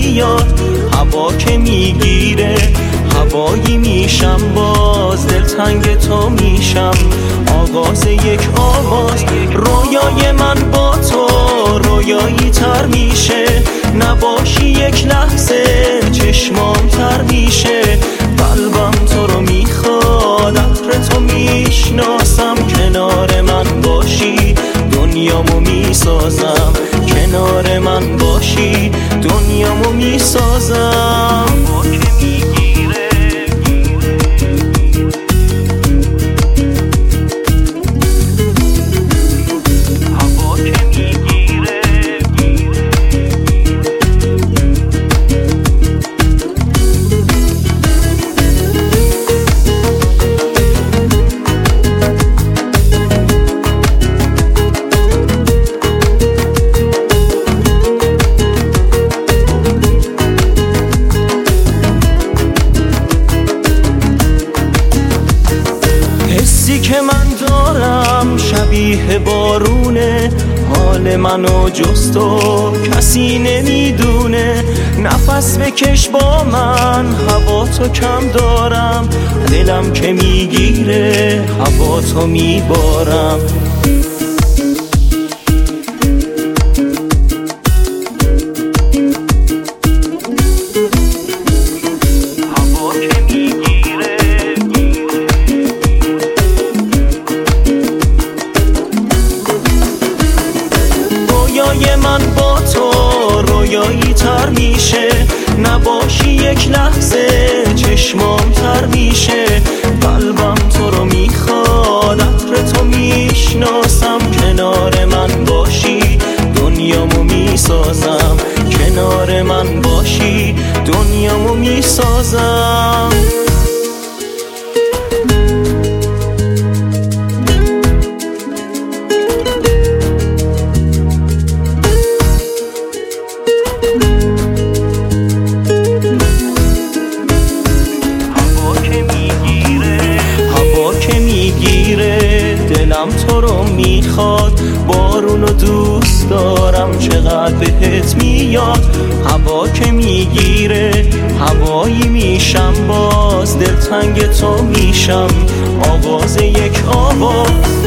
میاد، هوا که میگیره هوایی میشم، باز دلتنگ تو میشم. آغاز یک آواز، رویای من با تو رویایی تر میشه. نباشی یک لحظه چشمام تر میشه. قلبم تو رو میخواد، عطر تو میشناسم. کنار من باشی دنیامو میسازم، کنار من باشی دنیامو میسازم. که من دارم شبیه بارونه، حال منو جز تو کسی نمیدونه. نفس بکش با من، هوا تو کم دارم. دلم که میگیره هوا تو میبارم. رویای من با تو رویایی تر میشه. نباشی یک لحظه چشمام تر میشه. قلبم تو رو میخواد، عطر تو میشناسم. کنار من باشی دنیامو میسازم، کنار من باشی دنیامو میسازم. دلم تو رو میخواد، بارونو دوست دارم. چقدر بهت میاد، هوا که میگیره هوایی میشم، باز دلتنگ تو میشم. آغاز یک آواز